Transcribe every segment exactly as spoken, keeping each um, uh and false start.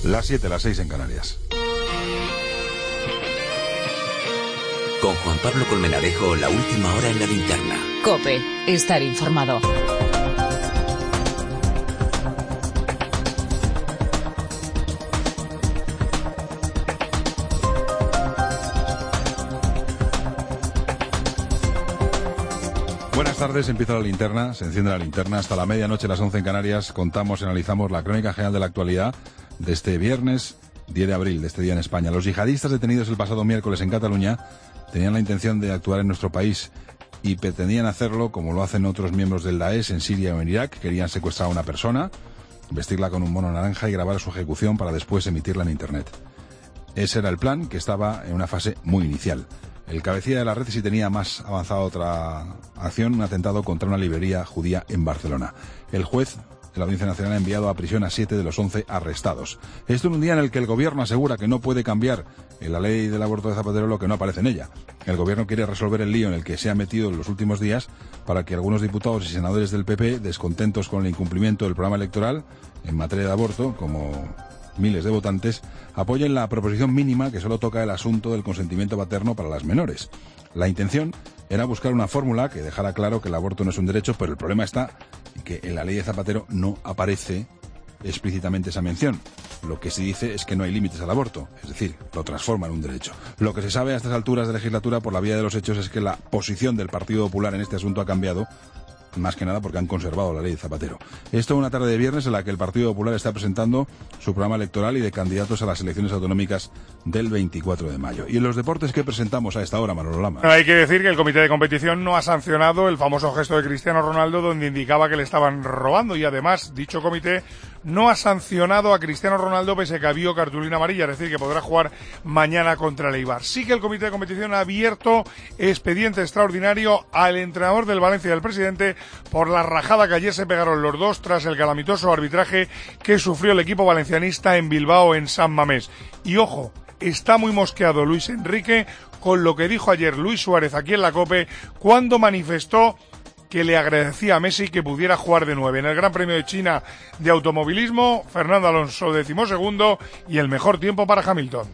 Las siete, las seis en Canarias. Con Juan Pablo Colmenarejo, la última hora en la linterna. COPE, estar informado. Buenas tardes, empieza la linterna, se enciende la linterna hasta la medianoche, las once en Canarias. Contamos y analizamos la crónica general de la actualidad de este viernes diez de abril, de este día en España. Los yihadistas detenidos el pasado miércoles en Cataluña tenían la intención de actuar en nuestro país y pretendían hacerlo como lo hacen otros miembros del Daesh en Siria o en Irak. Querían secuestrar a una persona, vestirla con un mono naranja y grabar su ejecución para después emitirla en Internet. Ese era el plan, que estaba en una fase muy inicial. El cabecilla de la red sí tenía más avanzada otra acción, un atentado contra una librería judía en Barcelona. El juez de la Audiencia Nacional ha enviado a prisión a siete de los once arrestados. Esto en un día en el que el gobierno asegura que no puede cambiar en la ley del aborto de Zapatero lo que no aparece en ella. El gobierno quiere resolver el lío en el que se ha metido en los últimos días para que algunos diputados y senadores del P P, descontentos con el incumplimiento del programa electoral en materia de aborto, como miles de votantes, apoyen la proposición mínima que solo toca el asunto del consentimiento paterno para las menores. La intención era buscar una fórmula que dejara claro que el aborto no es un derecho, pero el problema está en que en la ley de Zapatero no aparece explícitamente esa mención. Lo que se dice es que no hay límites al aborto, es decir, lo transforma en un derecho. Lo que se sabe a estas alturas de legislatura por la vía de los hechos es que la posición del Partido Popular en este asunto ha cambiado, más que nada porque han conservado la ley de Zapatero. Esto es una tarde de viernes en la que el Partido Popular está presentando su programa electoral y de candidatos a las elecciones autonómicas del veinticuatro de mayo. Y en los deportes, ¿qué presentamos a esta hora, Manolo Lama? Hay que decir que el comité de competición no ha sancionado el famoso gesto de Cristiano Ronaldo donde indicaba que le estaban robando, y además dicho comité no ha sancionado a Cristiano Ronaldo pese a que había cartulina amarilla, es decir, que podrá jugar mañana contra el Eibar. Sí que el comité de competición ha abierto expediente extraordinario al entrenador del Valencia y al presidente por la rajada que ayer se pegaron los dos tras el calamitoso arbitraje que sufrió el equipo valencianista en Bilbao, en San Mamés. Y ojo, está muy mosqueado Luis Enrique con lo que dijo ayer Luis Suárez aquí en la COPE cuando manifestó que le agradecía a Messi que pudiera jugar de nueve. En el Gran Premio de China de automovilismo, Fernando Alonso decimosegundo y el mejor tiempo para Hamilton.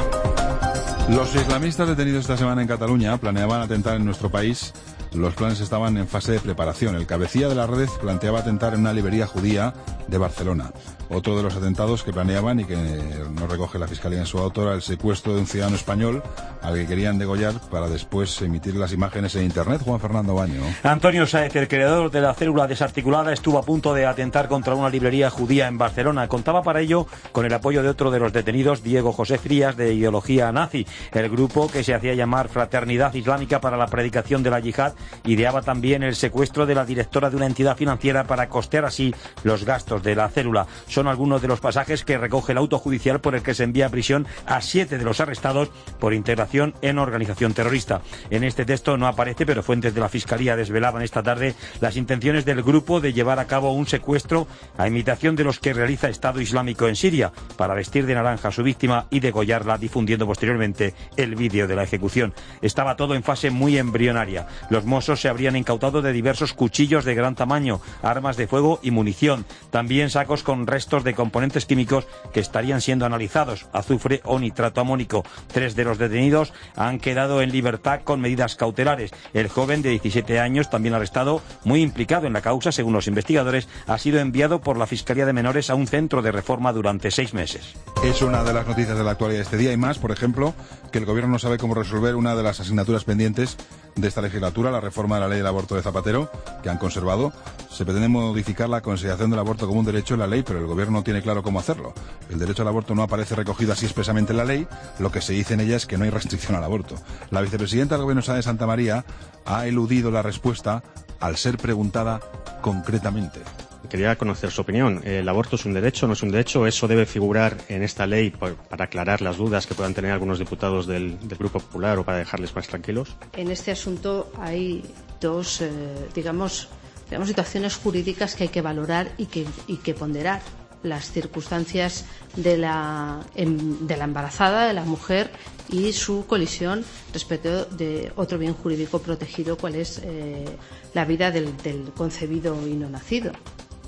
Los islamistas detenidos esta semana en Cataluña planeaban atentar en nuestro país. Los planes estaban en fase de preparación. El cabecilla de la red planteaba atentar en una librería judía de Barcelona. Otro de los atentados que planeaban y que no recoge la Fiscalía en su auto era el secuestro de un ciudadano español al que querían degollar para después emitir las imágenes en Internet. Juan Fernando Baño. Antonio Sáez, el creador de la célula desarticulada, estuvo a punto de atentar contra una librería judía en Barcelona. Contaba para ello con el apoyo de otro de los detenidos, Diego José Frías, de ideología nazi. El grupo, que se hacía llamar Fraternidad Islámica para la Predicación de la Yihad, ideaba también el secuestro de la directora de una entidad financiera para costear así los gastos de la célula. Son algunos de los pasajes que recoge el auto judicial por el que se envía a prisión a siete de los arrestados por integración en organización terrorista. En este texto no aparece, pero fuentes de la Fiscalía desvelaban esta tarde las intenciones del grupo de llevar a cabo un secuestro a imitación de los que realiza Estado Islámico en Siria, para vestir de naranja a su víctima y degollarla, difundiendo posteriormente el vídeo de la ejecución. Estaba todo en fase muy embrionaria. Los Mossos se habrían incautado de diversos cuchillos de gran tamaño, armas de fuego y munición. También sacos con restos de componentes químicos que estarían siendo analizados, azufre o nitrato amónico. Tres de los detenidos han quedado en libertad con medidas cautelares. El joven de diecisiete años, también arrestado, muy implicado en la causa, según los investigadores, ha sido enviado por la Fiscalía de Menores a un centro de reforma durante seis meses. Es una de las noticias de la actualidad de este día y más, por ejemplo, que el gobierno no sabe cómo resolver una de las asignaturas pendientes de esta legislatura, la reforma de la ley del aborto de Zapatero, que han conservado. Se pretende modificar la consideración del aborto como un derecho en la ley, pero el gobierno no tiene claro cómo hacerlo. El derecho al aborto no aparece recogido así expresamente en la ley. Lo que se dice en ella es que no hay restricción al aborto. La vicepresidenta del Gobierno, Sá de Santa María, ha eludido la respuesta al ser preguntada concretamente. Quería conocer su opinión. ¿El aborto es un derecho, no es un derecho? ¿Eso debe figurar en esta ley para aclarar las dudas que puedan tener algunos diputados del, del Grupo Popular o para dejarles más tranquilos? En este asunto hay dos, eh, digamos, digamos, situaciones jurídicas que hay que valorar y que, y que ponderar. Las circunstancias de la, de la embarazada, de la mujer, y su colisión respecto de otro bien jurídico protegido, cual es eh, la vida del, del concebido y no nacido.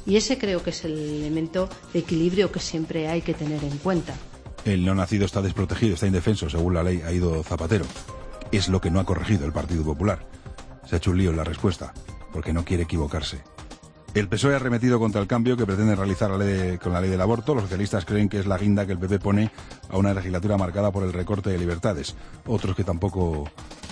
Y ese creo que es el elemento de equilibrio que siempre hay que tener en cuenta. El no nacido está desprotegido, está indefenso, según la ley, ha ido Zapatero. Es lo que no ha corregido el Partido Popular. Se ha hecho un lío en la respuesta, porque no quiere equivocarse. El P S O E ha arremetido contra el cambio que pretende realizar la ley de, con la ley del aborto. Los socialistas creen que es la guinda que el P P pone a una legislatura marcada por el recorte de libertades. Otros que tampoco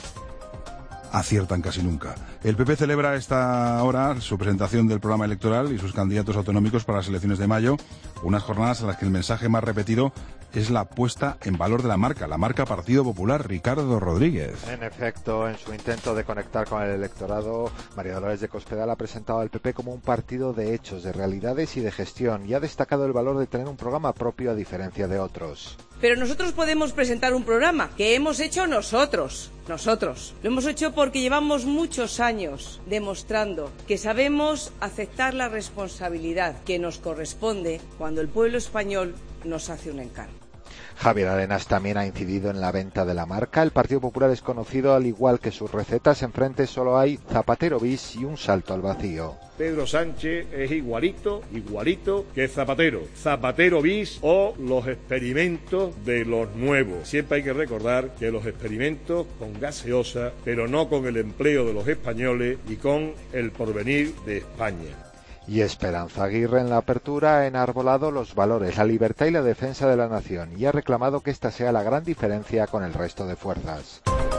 aciertan casi nunca. El P P celebra a esta hora su presentación del programa electoral y sus candidatos autonómicos para las elecciones de mayo, unas jornadas en las que el mensaje más repetido es la puesta en valor de la marca, la marca Partido Popular. Ricardo Rodríguez. En efecto, en su intento de conectar con el electorado, María Dolores de Cospedal ha presentado al P P como un partido de hechos, de realidades y de gestión, y ha destacado el valor de tener un programa propio a diferencia de otros. Pero nosotros podemos presentar un programa que hemos hecho nosotros, nosotros. Lo hemos hecho porque llevamos muchos años demostrando que sabemos aceptar la responsabilidad que nos corresponde cuando el pueblo español nos hace un encargo. Javier Arenas también ha incidido en la venta de la marca. El Partido Popular es conocido al igual que sus recetas. Enfrente solo hay Zapatero bis y un salto al vacío. Pedro Sánchez es igualito, igualito que Zapatero. Zapatero bis o los experimentos de los nuevos. Siempre hay que recordar que los experimentos con gaseosa, pero no con el empleo de los españoles y con el porvenir de España. Y Esperanza Aguirre en la apertura ha enarbolado los valores, la libertad y la defensa de la nación y ha reclamado que esta sea la gran diferencia con el resto de fuerzas.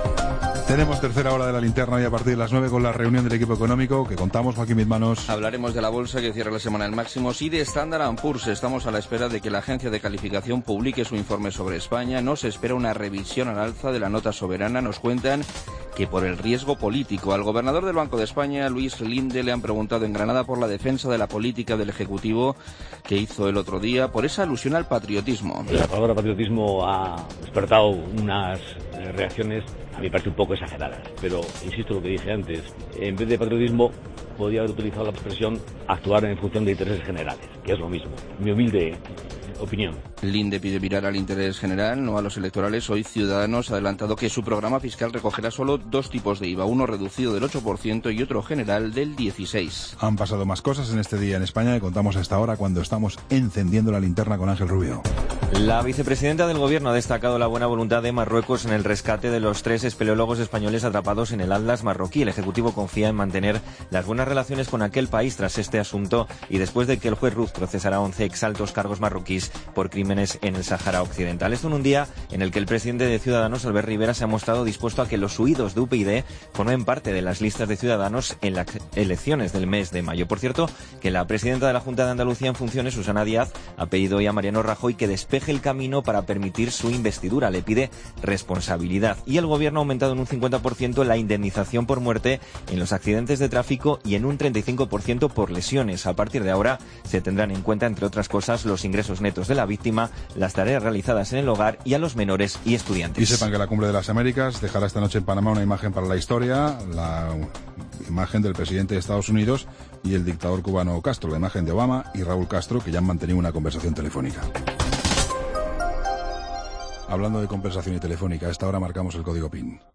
Tenemos tercera hora de la linterna y a partir de las nueve con la reunión del equipo económico que contamos, Joaquín Mismanos. Hablaremos de la bolsa que cierra la semana en máximos y de Standard and Poor's. Estamos a la espera de que la agencia de calificación publique su informe sobre España. No se espera una revisión al alza de la nota soberana. Nos cuentan que por el riesgo político. Al gobernador del Banco de España, Luis Linde, le han preguntado en Granada por la defensa de la política del Ejecutivo que hizo el otro día, por esa alusión al patriotismo. La palabra patriotismo ha despertado unas reacciones, a mí me parece un poco exageradas, pero insisto lo que dije antes, en vez de patriotismo podría haber utilizado la expresión actuar en función de intereses generales, que es lo mismo, mi humilde opinión. Linde pide mirar al interés general, no a los electorales. Hoy Ciudadanos ha adelantado que su programa fiscal recogerá solo dos tipos de I V A, uno reducido del ocho por ciento y otro general del dieciséis por ciento. Han pasado más cosas en este día en España y contamos hasta ahora cuando estamos encendiendo la linterna con Ángel Rubio. La vicepresidenta del Gobierno ha destacado la buena voluntad de Marruecos en el rescate de los tres espeleólogos españoles atrapados en el Atlas marroquí. El Ejecutivo confía en mantener las buenas relaciones con aquel país tras este asunto y después de que el juez Ruz procesara a once exaltos cargos marroquíes por crímenes en el Sáhara Occidental. Esto en un día en el que el presidente de Ciudadanos, Albert Rivera, se ha mostrado dispuesto a que los huidos de U P y D formen parte de las listas de Ciudadanos en las elecciones del mes de mayo. Por cierto, que la presidenta de la Junta de Andalucía en funciones, Susana Díaz, ha pedido hoy a Mariano Rajoy que despeje el camino para permitir su investidura. Le pide responsabilidad. Y el Gobierno ha aumentado en un cincuenta por ciento la indemnización por muerte en los accidentes de tráfico y en un treinta y cinco por ciento por lesiones. A partir de ahora se tendrán en cuenta, entre otras cosas, los ingresos netos de la víctima, las tareas realizadas en el hogar y a los menores y estudiantes. Y sepan que la Cumbre de las Américas dejará esta noche en Panamá una imagen para la historia, la imagen del presidente de Estados Unidos y el dictador cubano Castro, la imagen de Obama y Raúl Castro, que ya han mantenido una conversación telefónica. Hablando de conversación y telefónica, a esta hora marcamos el código P I N.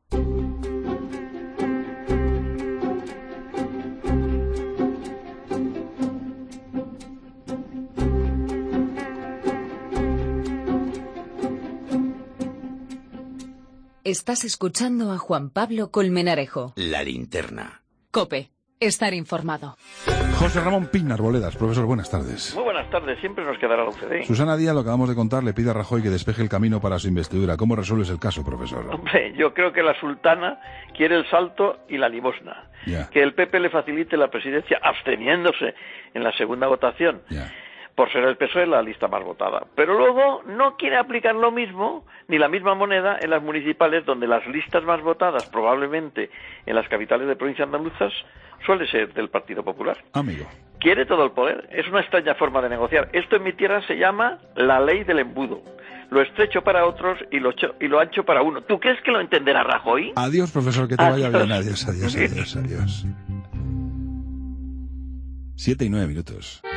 Estás escuchando a Juan Pablo Colmenarejo. La linterna. COPE. Estar informado. José Ramón Pin Arboledas, profesor, buenas tardes. Muy buenas tardes, siempre nos quedará la U C D. Susana Díaz, lo acabamos de contar, le pide a Rajoy que despeje el camino para su investidura. ¿Cómo resuelves el caso, profesor? Hombre, yo creo que la sultana quiere el salto y la limosna. Yeah. Que el P P le facilite la presidencia absteniéndose en la segunda votación. Yeah. Por ser el P S O E la lista más votada. Pero luego no quiere aplicar lo mismo, ni la misma moneda, en las municipales, donde las listas más votadas, probablemente en las capitales de provincias andaluzas, suele ser del Partido Popular. Amigo. Quiere todo el poder. Es una extraña forma de negociar. Esto en mi tierra se llama la ley del embudo. Lo estrecho para otros y lo, cho- y lo ancho para uno. ¿Tú crees que lo entenderá Rajoy? Adiós, profesor, que te Adiós. vaya bien. Adiós, adiós, adiós, adiós. Siete y nueve minutos.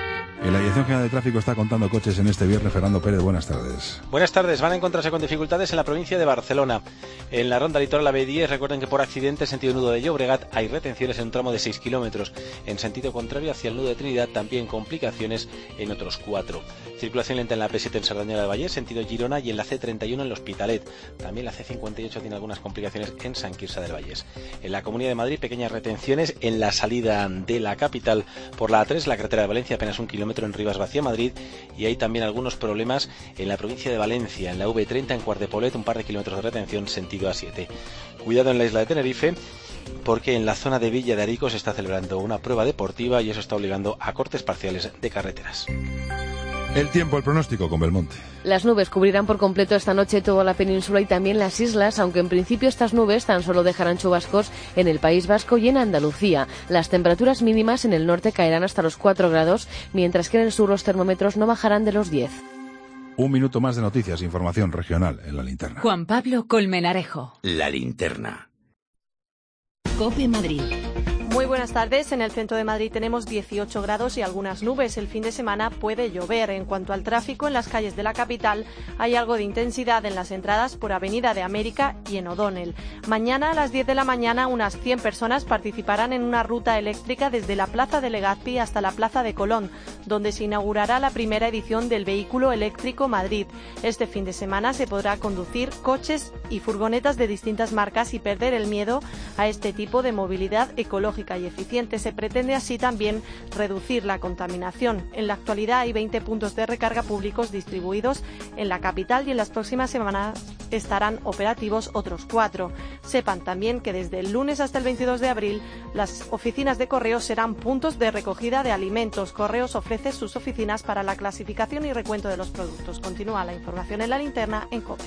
En la Dirección General de Tráfico está contando coches en este viernes. Fernando Pérez, buenas tardes. Buenas tardes. Van a encontrarse con dificultades en la provincia de Barcelona. En la ronda litoral A B diez, recuerden que por accidente, sentido nudo de Llobregat, hay retenciones en un tramo de seis kilómetros. En sentido contrario, hacia el nudo de Trinidad, también complicaciones en otros cuatro. Circulación lenta en la P siete en Cerdañola del Vallès, sentido Girona, y en la C treinta y uno en L'Hospitalet. También la C cincuenta y ocho tiene algunas complicaciones en Sant Quirze del Vallès. En la Comunidad de Madrid, pequeñas retenciones en la salida de la capital por la A tres, la carretera de Valencia, apenas un kilómetro en Rivas Vacía, Madrid, y hay también algunos problemas en la provincia de Valencia, en la V treinta en Quart de Poblet, un par de kilómetros de retención sentido A siete. Cuidado en la isla de Tenerife, porque en la zona de Villa de Arico se está celebrando una prueba deportiva y eso está obligando a cortes parciales de carreteras. El tiempo, el pronóstico con Belmonte. Las nubes cubrirán por completo esta noche toda la península y también las islas, aunque en principio estas nubes tan solo dejarán chubascos en el País Vasco y en Andalucía. Las temperaturas mínimas en el norte caerán hasta los cuatro grados, mientras que en el sur los termómetros no bajarán de los diez. Un minuto más de noticias, información regional en La Linterna. Juan Pablo Colmenarejo. La Linterna. COPE Madrid. Muy buenas tardes. En el centro de Madrid tenemos dieciocho grados y algunas nubes. El fin de semana puede llover. En cuanto al tráfico, en las calles de la capital hay algo de intensidad en las entradas por Avenida de América y en O'Donnell. Mañana a las diez de la mañana unas cien personas participarán en una ruta eléctrica desde la Plaza de Legazpi hasta la Plaza de Colón, donde se inaugurará la primera edición del Vehículo Eléctrico Madrid. Este fin de semana se podrá conducir coches y furgonetas de distintas marcas y perder el miedo a este tipo de movilidad ecológica y eficiente. Se pretende así también reducir la contaminación. En la actualidad hay veinte puntos de recarga públicos distribuidos en la capital y en las próximas semanas estarán operativos otros cuatro. Sepan también que desde el lunes hasta el veintidós de abril las oficinas de Correos serán puntos de recogida de alimentos. Correos ofrece sus oficinas para la clasificación y recuento de los productos. Continúa la información en La Linterna en COPE.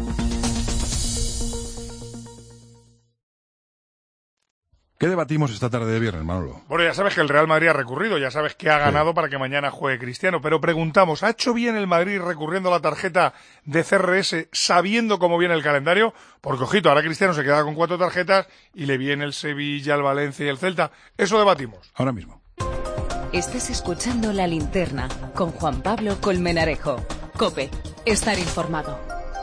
¿Qué debatimos esta tarde de viernes, Manolo? Bueno, ya sabes que el Real Madrid ha recurrido, ya sabes que ha ganado sí. para que mañana juegue Cristiano, pero preguntamos, ¿ha hecho bien el Madrid recurriendo a la tarjeta de C R S sabiendo cómo viene el calendario? Porque, ojito, ahora Cristiano se queda con cuatro tarjetas y le viene el Sevilla, el Valencia y el Celta. Eso debatimos. Ahora mismo. Estás escuchando La Linterna con Juan Pablo Colmenarejo. COPE, estar informado.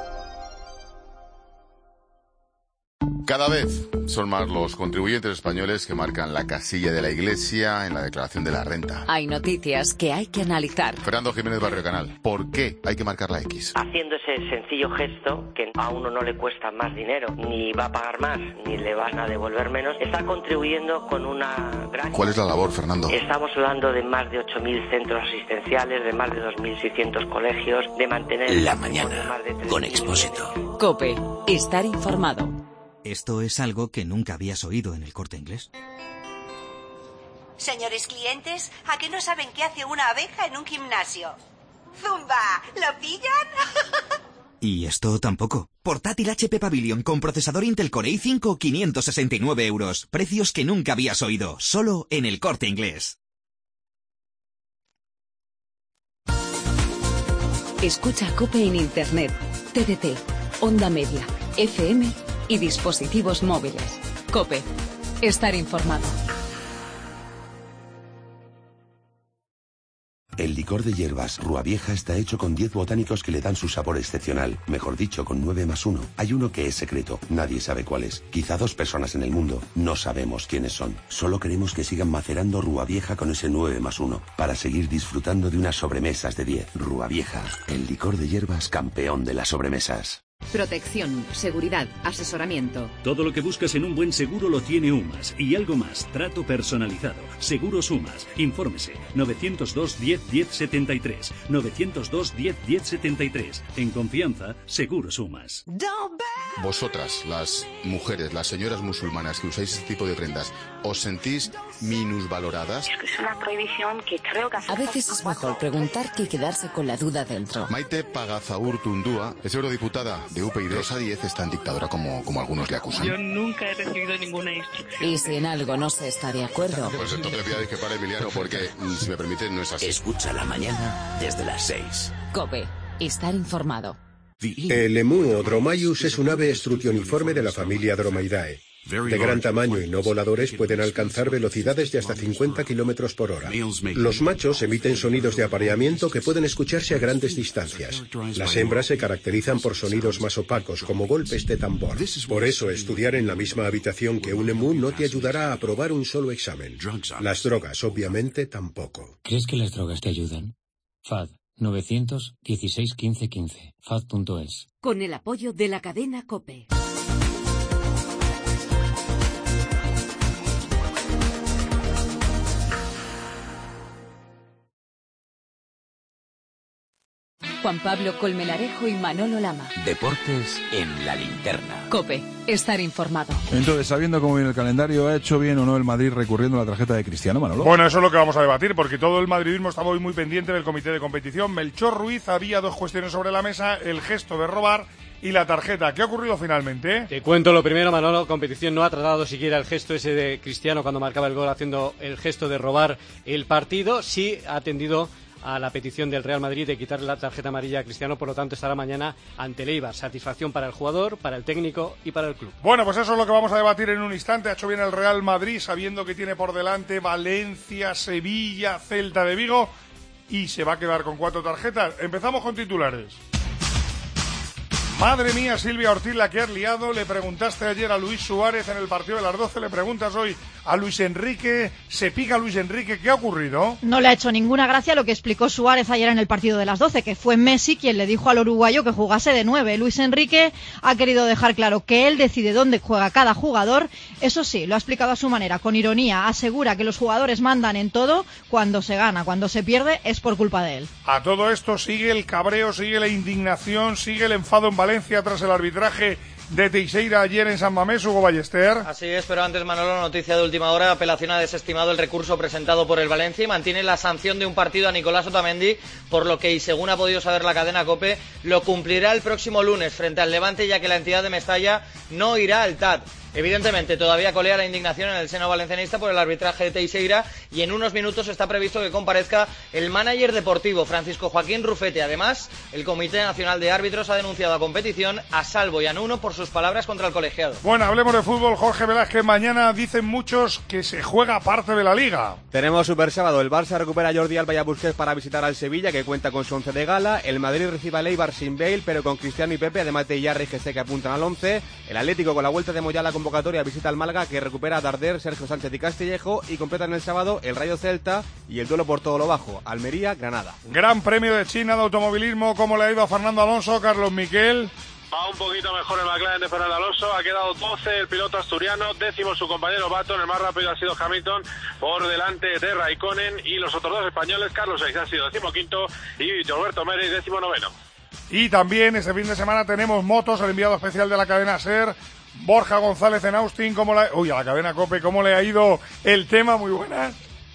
Cada vez son más los contribuyentes españoles que marcan la casilla de la Iglesia en la declaración de la renta. Hay noticias que hay que analizar. Fernando Jiménez, Barrio Canal. ¿Por qué hay que marcar la X? Haciendo ese sencillo gesto, que a uno no le cuesta más dinero, ni va a pagar más, ni le van a devolver menos, está contribuyendo con una gran... ¿Cuál es la labor, Fernando? Estamos hablando de más de ocho mil centros asistenciales, de más de dos mil seiscientos colegios, de mantener... La mañana, con Expósito. COPE, estar informado. Esto es algo que nunca habías oído en El Corte Inglés. Señores clientes, ¿a qué no saben qué hace una abeja en un gimnasio? ¡Zumba! ¿Lo pillan? Y esto tampoco. Portátil H P Pavilion con procesador Intel Core i cinco, quinientos sesenta y nueve euros. Precios que nunca habías oído, solo en El Corte Inglés. Escucha COPE en Internet, T D T, Onda Media, F M y dispositivos móviles. COPE, estar informado. El licor de hierbas Rúa Vieja está hecho con diez botánicos que le dan su sabor excepcional. Mejor dicho, con nueve más uno. Hay uno que es secreto. Nadie sabe cuál es. Quizá dos personas en el mundo. No sabemos quiénes son. Solo queremos que sigan macerando Rúa Vieja con ese nueve más uno. Para seguir disfrutando de unas sobremesas de diez. Rúa Vieja. El licor de hierbas campeón de las sobremesas. Protección, seguridad, asesoramiento. Todo lo que buscas en un buen seguro lo tiene UMAS. Y algo más, trato personalizado. Seguros UMAS. Infórmese. novecientos dos, diez, diez, setenta y tres. novecientos dos, diez, diez, setenta y tres. En confianza, Seguros UMAS. Vosotras, las mujeres, las señoras musulmanas que usáis este tipo de prendas, ¿os sentís minusvaloradas? Es que es una prohibición que creo que... A veces es mejor preguntar que quedarse con la duda dentro. Maite Pagazaurtundúa es eurodiputada de U P y D. Rosa Díez es tan dictadora como, como algunos le acusan. Yo nunca he recibido ninguna instrucción. Y si en algo no se está de acuerdo... Pues entonces voy a discrepar, Emiliano, porque, si me permite, no es así. Escucha la mañana desde las seis. COPE, estar informado. El emú o Dromaeus es un ave estrutioniforme de la familia Dromaidae. De gran tamaño y no voladores pueden alcanzar velocidades de hasta cincuenta kilómetros por hora. Los machos emiten sonidos de apareamiento que pueden escucharse a grandes distancias. Las hembras se caracterizan por sonidos más opacos, como golpes de tambor. Por eso, estudiar en la misma habitación que un emú no te ayudará a aprobar un solo examen. Las drogas, obviamente, tampoco. ¿Crees que las drogas te ayudan? F A D nueve uno seis uno cinco uno cinco. F A D punto es. Con el apoyo de la cadena COPE. Juan Pablo Colmenarejo y Manolo Lama. Deportes en la linterna. COPE, estar informado. Entonces, sabiendo cómo viene el calendario, ¿ha hecho bien o no el Madrid recurriendo a la tarjeta de Cristiano, Manolo? Bueno, eso es lo que vamos a debatir, porque todo el madridismo estaba hoy muy pendiente del comité de competición. Melchor Ruiz, había dos cuestiones sobre la mesa, el gesto de robar y la tarjeta. ¿Qué ha ocurrido finalmente? Te cuento lo primero, Manolo. Competición no ha tratado siquiera el gesto ese de Cristiano cuando marcaba el gol haciendo el gesto de robar el partido. Sí ha atendido a la petición del Real Madrid de quitarle la tarjeta amarilla a Cristiano, por lo tanto estará mañana ante el Eibar. Satisfacción para el jugador, para el técnico y para el club. Bueno, pues eso es lo que vamos a debatir en un instante. Ha hecho bien el Real Madrid, sabiendo que tiene por delante Valencia, Sevilla, Celta de Vigo, y se va a quedar con cuatro tarjetas. Empezamos con titulares. Madre mía, Silvia Ortiz, la que has liado. Le preguntaste ayer a Luis Suárez en el partido de las doce, le preguntas hoy a Luis Enrique. Se pica Luis Enrique, ¿qué ha ocurrido? No le ha hecho ninguna gracia lo que explicó Suárez ayer en el partido de las doce, que fue Messi quien le dijo al uruguayo que jugase de nueve. Luis Enrique ha querido dejar claro que él decide dónde juega cada jugador. Eso sí, lo ha explicado a su manera, con ironía. Asegura que los jugadores mandan en todo. Cuando se gana, cuando se pierde, es por culpa de él. A todo esto sigue el cabreo, sigue la indignación, sigue el enfado en Valencia tras el arbitraje de Teixeira ayer en San Mamés, Hugo Ballester. Así es, pero antes, Manolo, noticia de última hora. Apelación ha desestimado el recurso presentado por el Valencia y mantiene la sanción de un partido a Nicolás Otamendi, por lo que, y según ha podido saber la cadena COPE, lo cumplirá el próximo lunes frente al Levante, ya que la entidad de Mestalla no irá al T A D. Evidentemente, todavía colea la indignación en el seno valencianista por el arbitraje de Teixeira y en unos minutos está previsto que comparezca el mánager deportivo, Francisco Joaquín Rufete. Además, el Comité Nacional de Árbitros ha denunciado a competición, a Salvo y a Nuno por sus palabras contra el colegiado. Bueno, hablemos de fútbol. Jorge Velázquez, mañana dicen muchos que se juega parte de la Liga. Tenemos Super Sábado. El Barça recupera a Jordi Alba y a Busquets para visitar al Sevilla, que cuenta con su once de gala. El Madrid recibe al Eibar sin Bale, pero con Cristiano y Pepe, además de Yarri y G C, que apuntan al once. El Atlético, con la vuelta de Moyá a la convocatoria, visita al Málaga, que recupera a Darder, Sergio Sánchez y Castillejo, y completan el sábado el Rayo Celta y el duelo por todo lo bajo, Almería-Granada. Gran Premio de China de automovilismo. ¿Cómo le ha ido a Fernando Alonso, Carlos Miquel? Va un poquito mejor el McLaren de Fernando Alonso, ha quedado doce el piloto asturiano, décimo su compañero Baton, el más rápido ha sido Hamilton, por delante de Raikkonen, y los otros dos españoles, Carlos Sainz ha sido decimoquinto y Roberto Mérez décimo noveno. Y también este fin de semana tenemos motos, el enviado especial de la cadena SER, Borja González en Austin. ¿Cómo la... Uy, a la cadena COPE, ¿cómo le ha ido el tema? Muy buenas.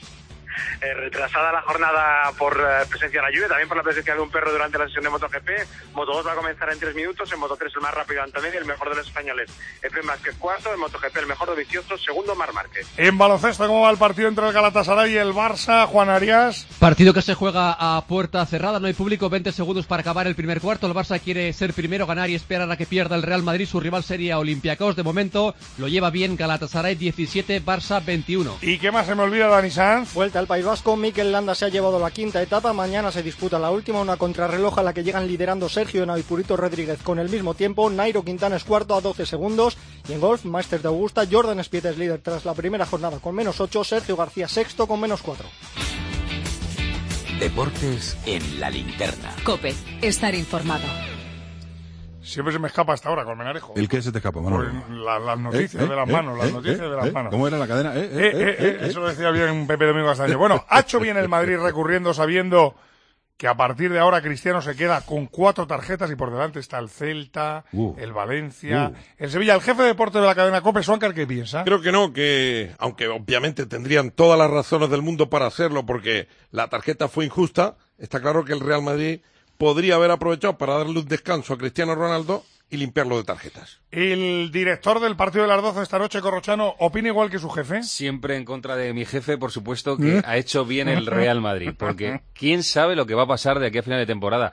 Eh, retrasada la jornada por eh, presencia de la lluvia, también por la presencia de un perro durante la sesión de MotoGP. Moto dos va a comenzar en tres minutos, en Moto tres el más rápido Antonelli, el mejor de los españoles F. Márquez cuarto, en MotoGP el mejor de Vicioso, segundo Marc Márquez. En baloncesto, ¿cómo va el partido entre el Galatasaray y el Barça, Juan Arias? Partido que se juega a puerta cerrada, no hay público, veinte segundos para acabar el primer cuarto. El Barça quiere ser primero, ganar y esperar a que pierda el Real Madrid. Su rival sería Olympiacos. De momento lo lleva bien Galatasaray diecisiete, Barça veintiuno. ¿Y qué más se me olvida, Dani Sanz? Vuelta al País Vasco, Mikel Landa se ha llevado la quinta etapa, mañana se disputa la última, una contrarreloj a la que llegan liderando Sergio Henao y Purito Rodríguez con el mismo tiempo. Nairo Quintana es cuarto a doce segundos, y en golf, Masters de Augusta, Jordan Spieth es líder tras la primera jornada con menos ocho, Sergio García sexto con menos cuatro. Deportes en la linterna. COPE, estar informado. Siempre se me escapa hasta ahora, Colmenarejo. ¿El qué se te escapa, Manolo? La, las noticias eh, de las eh, manos, las eh, noticias eh, de las eh, manos. ¿Cómo era la cadena? Eh, eh, eh, eh, eh, eh, eso lo decía bien Pepe Domingo Castaño. Bueno, ha hecho bien el Madrid recurriendo, sabiendo que a partir de ahora Cristiano se queda con cuatro tarjetas y por delante está el Celta, uh, el Valencia, uh. el Sevilla. El jefe de deporte de la cadena COPE, Suáncar, ¿qué piensa? Creo que no, que aunque obviamente tendrían todas las razones del mundo para hacerlo porque la tarjeta fue injusta, está claro que el Real Madrid podría haber aprovechado para darle un descanso a Cristiano Ronaldo y limpiarlo de tarjetas. El director del partido de las doce esta noche, Corrochano, ¿opina igual que su jefe? Siempre en contra de mi jefe, por supuesto, que ha hecho bien el Real Madrid, porque quién sabe lo que va a pasar de aquí a final de temporada.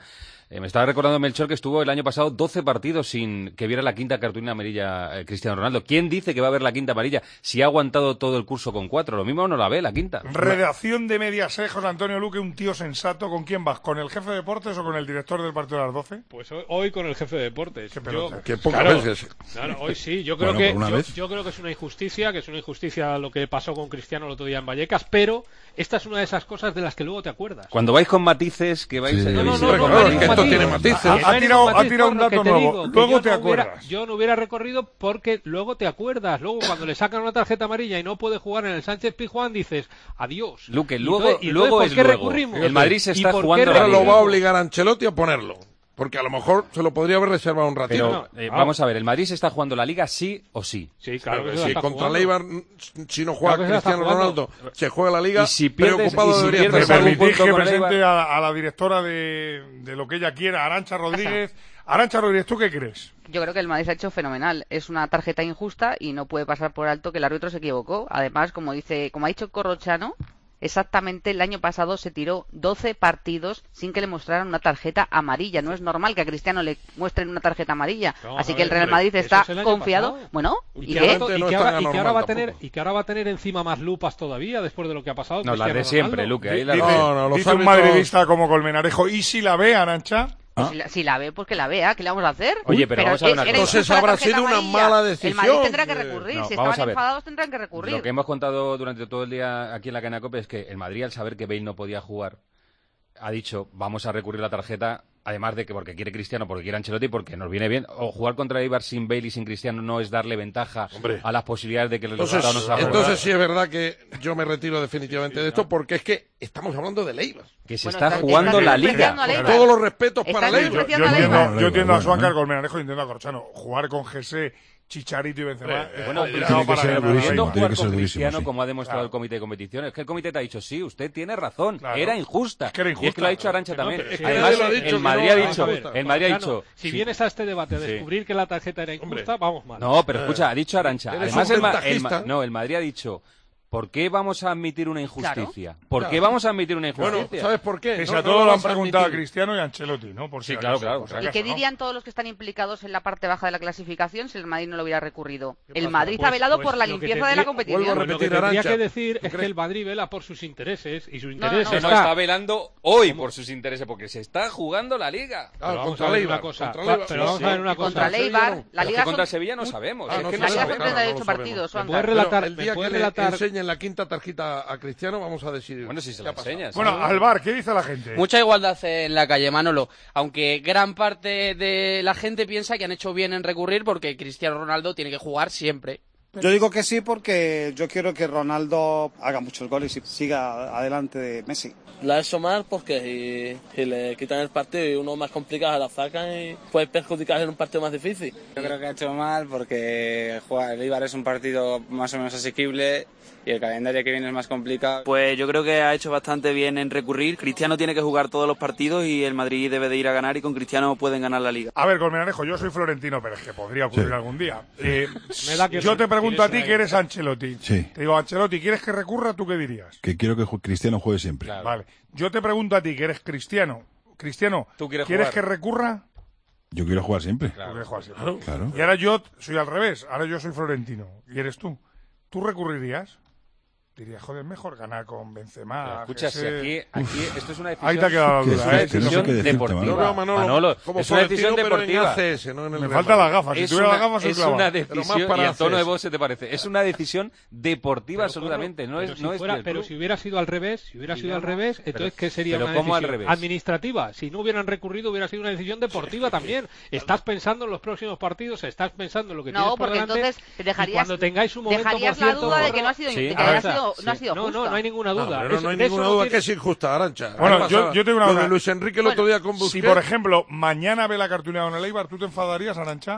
Eh, me estaba recordando Melchor que estuvo el año pasado doce partidos sin que viera la quinta cartulina amarilla eh, Cristiano Ronaldo. ¿Quién dice que va a ver la quinta amarilla si ha aguantado todo el curso con cuatro? Lo mismo no la ve, la quinta. Redacción de Mediaset, José Antonio Luque, un tío sensato. ¿Con quién vas? ¿Con el jefe de deportes o con el director del partido de las doce? Pues hoy, hoy con el jefe de deportes. Qué pelota. Yo, Qué pocas claro, veces. Claro, hoy sí. Yo creo Bueno, que yo, yo creo que es una injusticia, que es una injusticia lo que pasó con Cristiano el otro día en Vallecas, pero esta es una de esas cosas de las que luego te acuerdas. Cuando vais con matices, que vais... Sí. A... No, no, no, no, no, no, es que esto tiene matices. Ha, ha, tirado, ha tirado un dato nuevo. Digo, luego yo te no acuerdas. Hubiera, yo no hubiera recorrido porque luego te acuerdas. Luego cuando le sacan una tarjeta amarilla y no puede jugar en el Sánchez Pizjuán, dices, adiós. Luque, Y luego, entonces, y luego entonces, es ¿por qué luego. recurrimos? El Madrid se está jugando Ahora la lo Liga. va a obligar a Ancelotti a ponerlo. Porque a lo mejor se lo podría haber reservado un ratito. Pero eh, vamos a ver, ¿el Madrid se está jugando la Liga sí o sí? Sí, claro que si se está contra jugando. Leibar, si no juega Claro que se Cristiano está jugando. Ronaldo, se juega la Liga, Y si pierdes- preocupado y si debería pierdes estar. algún Permitid punto que con presente Eibar. a, a la directora de, de lo que ella quiera, Arantxa Rodríguez. Arantxa Rodríguez, ¿tú qué crees? Yo creo que el Madrid se ha hecho fenomenal. Es una tarjeta injusta y no puede pasar por alto que el árbitro se equivocó. Además, como dice, como ha dicho Corrochano, exactamente el año pasado se tiró doce partidos sin que le mostraran una tarjeta amarilla. No es normal que a Cristiano le muestren una tarjeta amarilla. Vamos Así a que el ver, Real Madrid eso está es el año confiado. pasado. Bueno, Y ¿y que, qué? ahora, y, no que es ahora, tan y que ahora anormal va a tener tampoco. y que ahora va a tener encima más lupas todavía después de lo que ha pasado. No, las de Cristiano siempre, Ronaldo. Luque. Ahí la Dice, No, no, los dice un árbitros- madridista como Colmenarejo. ¿Y si la ve, Arantxa? Pues si, la, si la ve, pues que la vea. ¿Qué le vamos a hacer? Oye, pero vamos a ver una era cosa. Entonces injusta la habrá tarjeta sido una amarilla. mala El decisión. Madrid tendrá que recurrir. No, si vamos a estaban ver. enfadados, tendrán que recurrir. Lo que hemos contado durante todo el día aquí en la cadena COPE es que el Madrid, al saber que Bale no podía jugar, ha dicho, vamos a recurrir la tarjeta, además de que porque quiere Cristiano, porque quiere Ancelotti, porque nos viene bien. O jugar contra Eibar sin Bale y sin Cristiano no es darle ventaja Hombre. a las posibilidades de que el Entonces, resultado no se haga. entonces sí es verdad que yo me retiro definitivamente de esto porque es que estamos hablando de Leibar. Que se Bueno, está estás- jugando estás la Liga. despreciando a Con Leibar. todos los respetos Estás para Yo, Leibar. yo despreciando a entiendo, Leibar. yo entiendo a Bueno, Suancar, ¿eh? Colmenarejo y entiendo a Corchano. Jugar con José, Chicharito y Benzema Eh, es Bueno, complicado tiene que para ser ganar a durísimo, pudiendo Leibar. tiene jugar que ser con durísimo, Cristiano, sí. como ha demostrado Claro. el comité de competición, es que el comité te ha dicho, sí, usted tiene razón, Claro. era injusta. Es que era Y es que injusta. lo ha dicho Arantxa No, también. pero es que Además, nadie lo ha dicho el que Madrid no, ha vamos dicho, a ver, el Madrid ha Claro, dicho, si sí. vienes a este debate a Sí. descubrir que la tarjeta era injusta, vamos mal. No, pero escucha, ha dicho Arantxa. Eres Además, un el, Ma- el ventajista. Ma- no, el Madrid ha dicho, ¿por qué vamos a admitir una injusticia? ¿Por qué Claro. vamos a admitir una Bueno, injusticia? ¿sabes por qué? Pese No, a no todo lo lo han vas a preguntado a admitir. Cristiano y a Ancelotti, ¿no? Por si Sí, acaso, claro, claro. por si ¿Y acaso, qué ¿no? dirían todos los que están implicados en la parte baja de la clasificación si el Madrid no lo hubiera recurrido? ¿Qué El pasa? Madrid Pues- ha velado pues por la lo que limpieza de tendría- la competición. vuelvo a Pues lo que repetir, tendría Arantxa. que decir ¿Tú es que crees? el Madrid vela por sus intereses y sus no, intereses no, Que no está- está velando hoy por sus intereses, porque se está jugando la Liga. Ah, Pero vamos contra a ver Leibar, una cosa, contra va- Leibar. pero Sí, vamos sí. a ver una cosa. Contra Sevilla Leibar, no. la Pero es Liga que contra son, Sevilla no sabemos. Ah, es no que no la Liga sabemos. son treinta y ocho no lo sabemos. partidos. ¿Me Suancar. puedes Pero relatar, el me día que puedes le relatar enseñen la quinta tarjeta a Cristiano vamos a decidir. Bueno, si se qué la ha pasado. enseñas. Bueno, Alvar, ¿qué dice la gente? Mucha igualdad en la calle, Manolo. Aunque gran parte de la gente piensa que han hecho bien en recurrir porque Cristiano Ronaldo tiene que jugar siempre. Yo digo que sí porque yo quiero que Ronaldo haga muchos goles y siga adelante de Messi. La ha hecho mal porque si, si le quitan el partido y uno más complicado la sacan y puede perjudicar en un partido más difícil. Yo creo que ha hecho mal porque jugar el Eibar es un partido más o menos asequible y el calendario que viene es más complicado. Pues yo creo que ha hecho bastante bien en recurrir. Cristiano tiene que jugar todos los partidos y el Madrid debe de ir a ganar y con Cristiano pueden ganar la Liga. A ver, Colmenarejo, yo soy florentino, pero es que podría ocurrir Sí. algún día. Eh, Me da que yo sí, te pregunto a ti tienes que eres Ancelotti. Sí. Te digo, Ancelotti, ¿quieres que recurra? ¿Tú qué dirías? Que quiero que ju- Cristiano juegue siempre. Vale. Yo te pregunto a ti que eres cristiano. Cristiano, ¿Tú quieres ¿quieres jugar? que recurra? Yo quiero jugar siempre. Tú quieres jugar siempre. Claro. Y ahora yo soy al revés. Ahora yo soy florentino. Y eres tú. ¿Tú recurrirías? Diría, joder, mejor ganar con Benzema. Pero escucha, si Ese- aquí, aquí esto es una decisión, Ahí te ha quedado la Que duda, es ¿eh? que no sé decisión qué decirte, deportiva. Manolo. Yo veo a Manolo Manolo, como es una decisión florentino, pero en deportiva. A C S, no en el Me Real falta Madrid. las gafas. Si Es tuviera una, las gafas, soy es clavado. una Pero más decisión, para y el tono de A C S. voz se te parece, es una decisión deportiva absolutamente, no Pero es, si no es fuera- del pero club. si hubiera sido al revés, si hubiera Y sido al no, revés, pero- entonces ¿qué sería pero una ¿cómo al decisión revés? administrativa? Si no hubieran recurrido hubiera sido una decisión deportiva también. Estás pensando en los próximos partidos, estás pensando en lo que No, tienes por porque delante. entonces y dejarías- cuando tengáis un momento, dejarías por la cierto, duda de que no ha sido- Sí, de que ahora haya está. sido- no ha sido No, no, justa. no hay ninguna No, duda. pero Eso- no hay de eso ninguna no duda tiene- que es injusta, Arantxa. Bueno, Ahí yo, pasa yo tengo una lo duda. de Luis Enrique el otro día con Si, Busquets. por ejemplo, mañana ve la cartulina con el Eibar, ¿tú te enfadarías, Arantxa?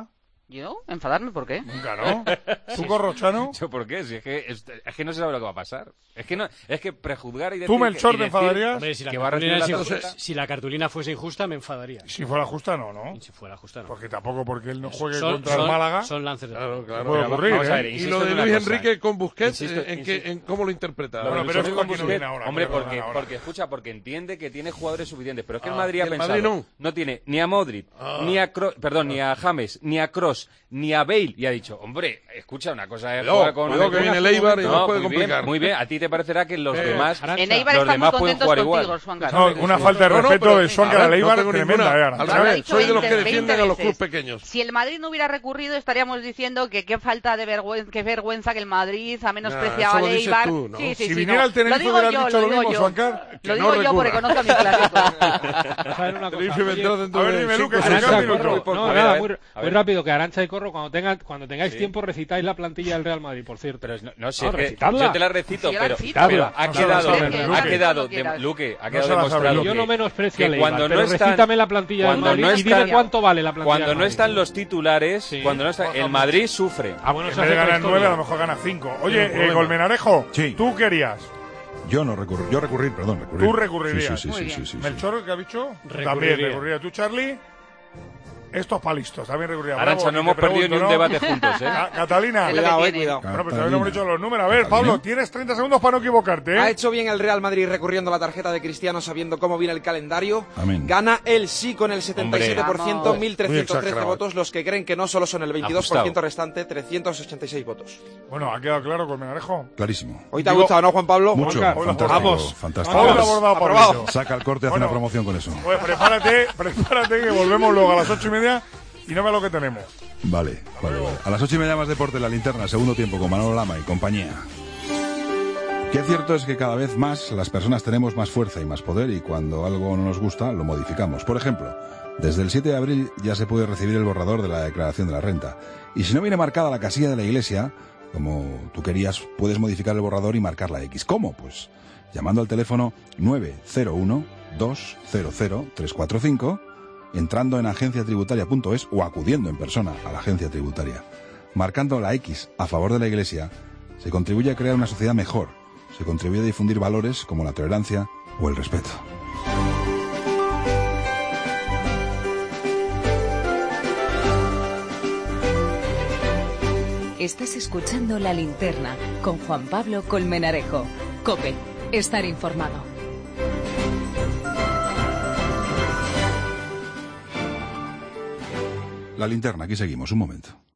¿Yo? ¿Enfadarme por qué? Nunca, ¿no? ¿Tú, Corrochano? ¿Yo por qué? Si es que, es, es que no se sabe lo que va a pasar. Es que no, es que prejuzgar y decir... ¿Tú, Melchor, y te decir enfadarías? Hombre, si la que va a recibir cartulina la es injusta- tarjeta. si la cartulina fuese injusta, me enfadaría. Si fuera justa, no, ¿no? Y si fuera justa, no. Porque tampoco porque él no juegue Son- contra son- el Málaga. son lances de Claro, claro. puede Pero ocurrir, vamos a ¿eh? ver, Y y lo lo de de Luis Luis Enrique con Busquets, Insisto, ¿en, insisto. qué, en cómo lo interpreta? Bueno, pero eso Porque- aquí no viene ahora, Hombre, perdona, porque, ahora. porque, escucha, porque entiende que tiene jugadores suficientes. Pero es que el Ah, Madrid ¿y ha el pensado... Madrid no? no tiene ni a Modric, Ah. ni a Kroos, perdón, ni a James, ni a Kroos, ni a Bale. Y ha dicho, hombre, escucha, una cosa es Cuidado, jugar con... cuidado que viene el Eibar y No, nos puede muy bien, complicar. muy bien, a ti te parecerá que los Eh, demás, En Eibar los están muy demás pueden contentos jugar contigo, igual. Suangar. No, una falta de No, no, respeto pero- de Suancar a al ver, Eibar no tengo tremenda, ninguna. eh, Al Arantxa. Lo ha revés, dicho soy de los que veinte defienden a los veces. clubes pequeños. Si el Madrid no hubiera recurrido, estaríamos diciendo que qué falta de vergüenza, qué vergüenza que el Madrid ha menospreciado Nah, al eso lo dices Eibar. tú, ¿no? Sí, sí, Si sí, viniera no. el Tenerife, lo digo hubieras yo, dicho lo lo digo mismo, yo. Suancar. Lo Que digo no yo porque recurra. conozco a mi clásico. Deja ver una cosa. Tenerife vendrá Oye, dentro a ver, de dime, cinco Lucas, minutos. Arantxa, Cinco Corro, minutos. no, A ver, nada, a ver, muy, a muy ver. rápido, que Arantxa y Corro, cuando, tengan, cuando tengáis Sí. tiempo, recitáis la plantilla del Real Madrid, por cierto. Pero no, no sé, No, es que recitadla. yo te la recito, Sí, yo la pero, recito. pero ha No se la quedado, sabe, ha Luque. quedado, Cuando quieras. de, Luque, ha No quedado se la sabe, demostrado Luque. Yo no que, menosprecio que al Eibar, cuando pero no están, recítame la plantilla del cuando Madrid no y dime están, cuánto vale la plantilla cuando del no Madrid. están los titulares, Sí. cuando no está, el Madrid sufre. Ah, bueno, En eso vez de hace otra ganar nueve, a historia. lo mejor gana cinco. Oye, No, eh, Colmenarejo, Sí. ¿tú querías? Yo no recurrir, yo recurrir, perdón, recurrir. ¿Tú recurrirías? Sí, sí, Muy sí, bien. sí, sí, sí. ¿Melchor, qué ha dicho? Recurriría. También recurriría. ¿Tú, Charlie? Estos palistos, también recurriría. Arantxa, Bravo, no ni hemos te perdido ni pregunto, un ¿no? debate juntos, ¿eh? Ca- Catalina. Es lo que Cuidado, eh, tiene. cuidado. Bueno, pero todavía no hemos dicho los números. A ver, Catalina. Pablo, tienes treinta segundos para no equivocarte, ¿eh? Ha hecho bien el Real Madrid recurriendo a la tarjeta de Cristiano sabiendo cómo viene el calendario. Amén. Gana el sí con el setenta y siete por ciento, Vamos. mil trescientos trece Muy exagerado. votos. Los que creen que no solo son el veintidós por ciento Ajustado. restante, trescientos ochenta y seis votos. Bueno, ha quedado claro, Colmenarejo. Clarísimo. Hoy te ha Digo- gustado, ¿no, Juan Pablo? Mucho, Juancar, fantástico, vamos. fantástico. Vamos, Vamos. abordado, Aprobado. Pablito. Saca el corte, hace Bueno. una promoción con eso. Pues prepárate, prepárate que volvemos luego a las ocho y media y no ve lo que tenemos. Vale, vale, vale. A las ocho y media más deporte en la linterna, segundo tiempo con Manolo Lama y compañía. Qué cierto es que cada vez más las personas tenemos más fuerza y más poder y cuando algo no nos gusta lo modificamos. Por ejemplo, desde el siete de abril ya se puede recibir el borrador de la declaración de la renta. Y si no viene marcada la casilla de la iglesia, como tú querías, puedes modificar el borrador y marcar la X. ¿Cómo? Pues llamando al teléfono nueve cero uno, dos cero cero, tres cuatro cinco, entrando en agencia tributaria punto es o acudiendo en persona a la agencia tributaria. Marcando la X a favor de la iglesia, se contribuye a crear una sociedad mejor, se contribuye a difundir valores como la tolerancia o el respeto. Estás escuchando La Linterna con Juan Pablo Colmenarejo. COPE. Estar informado. La linterna, aquí seguimos, un momento.